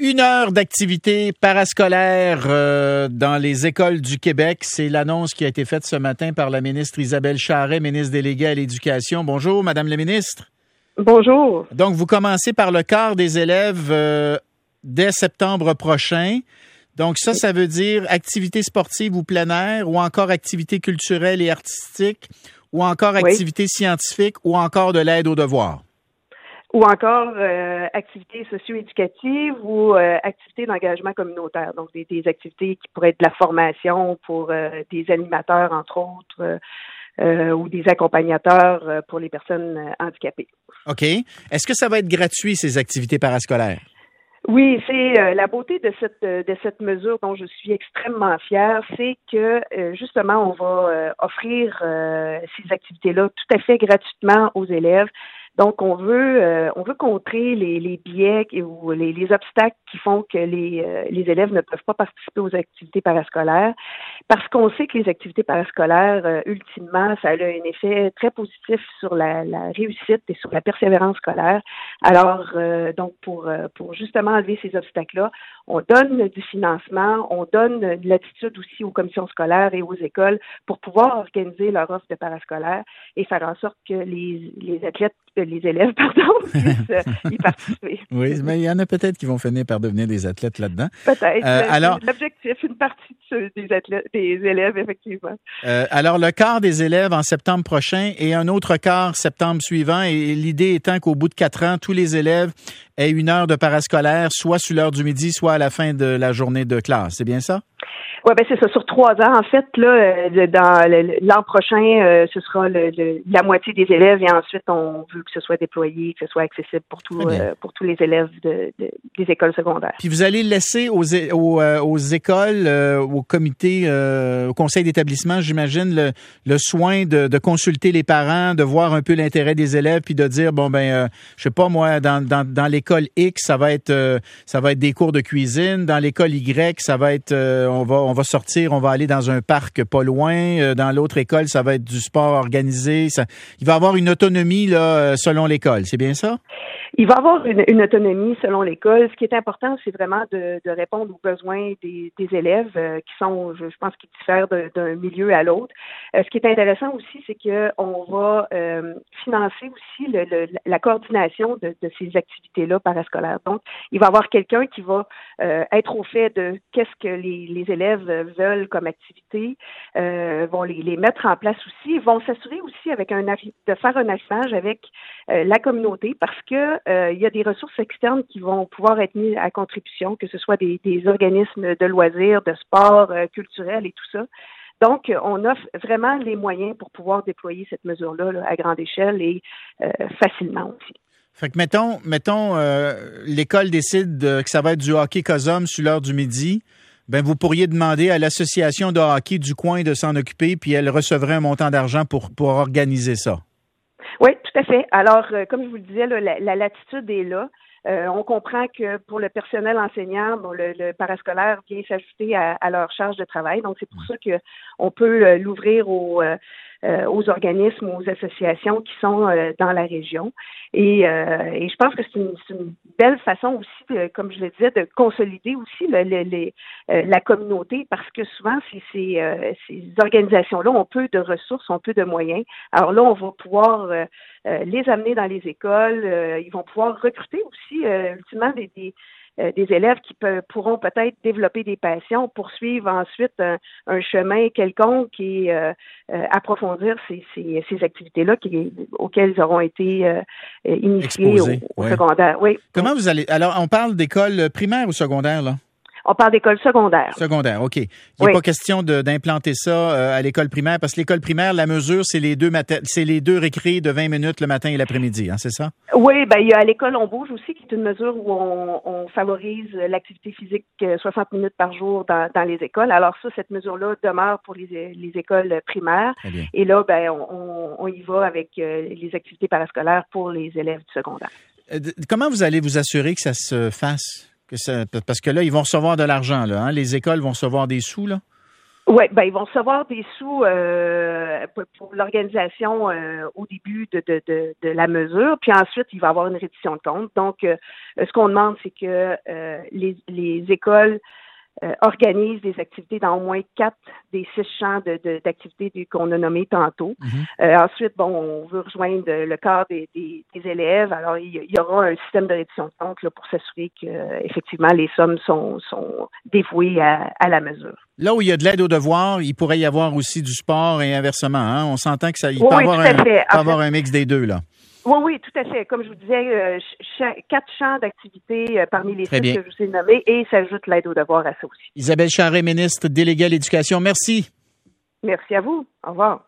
1 heure d'activité parascolaire dans les écoles du Québec. C'est l'annonce qui a été faite ce matin par la ministre Isabelle Charest, ministre déléguée à l'Éducation. Bonjour, Madame la ministre. Bonjour. Donc, vous commencez par le quart des élèves dès septembre prochain. Donc, ça veut dire activité sportive ou plein air, ou encore activité culturelle et artistique, ou encore activité scientifique, ou encore de l'aide aux devoirs. Ou encore activités socio-éducatives ou activités d'engagement communautaire. Donc, des activités qui pourraient être de la formation pour des animateurs, entre autres, ou des accompagnateurs pour les personnes handicapées. OK. Est-ce que ça va être gratuit, ces activités parascolaires? Oui, c'est la beauté de cette mesure dont je suis extrêmement fière, c'est que justement, on va offrir ces activités-là tout à fait gratuitement aux élèves. Donc, on veut contrer les biais ou les obstacles qui font que les élèves ne peuvent pas participer aux activités parascolaires, parce qu'on sait que les activités parascolaires, ultimement, ça a un effet très positif sur la réussite et sur la persévérance scolaire. Alors, donc, pour justement enlever ces obstacles-là, on donne du financement, on donne de l'attitude aussi aux commissions scolaires et aux écoles pour pouvoir organiser leur offre de parascolaire et faire en sorte que les élèves puissent y participer. Oui, mais il y en a peut-être qui vont finir par devenir des athlètes là-dedans. Peut-être. Alors, l'objectif, une partie des élèves, effectivement. Alors, le quart des élèves en septembre prochain et un autre quart septembre suivant. Et l'idée étant qu'au bout de 4 ans, tous les élèves aient 1 heure de parascolaire, soit sur l'heure du midi, soit à la fin de la journée de classe. C'est bien ça? Oui, ben c'est ça. Sur 3 ans, en fait, là, dans l'an prochain, ce sera la moitié des élèves et ensuite, on veut que ce soit déployé, que ce soit accessible pour tous les élèves des écoles secondaires. Puis vous allez laisser aux écoles, au comité, au conseil d'établissement, j'imagine, le soin de consulter les parents, de voir un peu l'intérêt des élèves, puis de dire je sais pas moi, dans l'école X, ça va être des cours de cuisine, dans l'école Y, ça va être on va sortir, on va aller dans un parc pas loin. Dans l'autre école, ça va être du sport organisé. Il va y avoir une autonomie là, selon l'école. C'est bien ça? Il va y avoir une autonomie selon l'école. Ce qui est important, c'est vraiment de répondre aux besoins des élèves qui sont, je pense, qui diffèrent d'un milieu à l'autre. Ce qui est intéressant aussi, c'est qu'on va financer aussi la coordination de ces activités-là parascolaires. Donc, il va y avoir quelqu'un qui va être au fait de qu'est-ce que les élèves veulent comme activité, vont les mettre en place aussi, vont s'assurer aussi de faire un affinage avec la communauté parce que il y a des ressources externes qui vont pouvoir être mises à contribution, que ce soit des organismes de loisirs, de sport culturel et tout ça. Donc, on offre vraiment les moyens pour pouvoir déployer cette mesure-là là, à grande échelle et facilement aussi. Fait que mettons, l'école décide que ça va être du hockey COSOM sur l'heure du midi. Ben, vous pourriez demander à l'association de hockey du coin de s'en occuper, puis elle recevrait un montant d'argent pour organiser ça. Oui, tout à fait. Alors, comme je vous le disais, là, la latitude est là. On comprend que pour le personnel enseignant, le parascolaire vient s'ajouter à leur charge de travail. Donc, c'est pour ça qu'on peut l'ouvrir aux organismes, aux associations qui sont dans la région. Et je pense que c'est une belle façon aussi, comme je le disais, de consolider aussi la communauté parce que souvent, ces organisations-là ont peu de ressources, ont peu de moyens. Alors là, on va pouvoir les amener dans les écoles. Ils vont pouvoir recruter aussi, ultimement, des élèves qui pourront peut-être développer des passions, poursuivre ensuite un chemin quelconque et approfondir ces activités-là auxquelles ils auront été initiés au secondaire. Oui. Comment vous allez... Alors, on parle d'école primaire ou secondaire, là? On parle d'école secondaire. Secondaire, OK. Il n'est pas question d'implanter ça à l'école primaire, parce que l'école primaire, la mesure, c'est les deux récrés de 20 minutes le matin et l'après-midi, hein, c'est ça? Oui, ben il y a à l'école On bouge aussi, qui est une mesure où on favorise l'activité physique 60 minutes par jour dans les écoles. Alors ça, cette mesure-là demeure pour les écoles primaires. Et là, ben on y va avec les activités parascolaires pour les élèves du secondaire. Comment vous allez vous assurer que ça se fasse? Parce que là, ils vont recevoir de l'argent, là. Hein? Les écoles vont recevoir des sous, là? Oui, ben ils vont recevoir des sous pour l'organisation au début de la mesure, puis ensuite il va y avoir une reddition de compte. Donc, ce qu'on demande, c'est que les écoles organise des activités dans au moins 4 des 6 champs d'activités qu'on a nommés tantôt. Ensuite, on veut rejoindre le corps des élèves. Alors, il y aura un système de reddition de compte là, pour s'assurer que effectivement les sommes sont dévouées à la mesure. Là où il y a de l'aide aux devoirs, il pourrait y avoir aussi du sport et inversement. Hein? On s'entend que il peut avoir un mix des deux, là. Oui, tout à fait. Comme je vous disais, 4 champs d'activité parmi les 6 que je vous ai nommés et s'ajoute l'aide aux devoirs à ça aussi. Isabelle Charret, ministre déléguée à l'Éducation, merci. Merci à vous. Au revoir.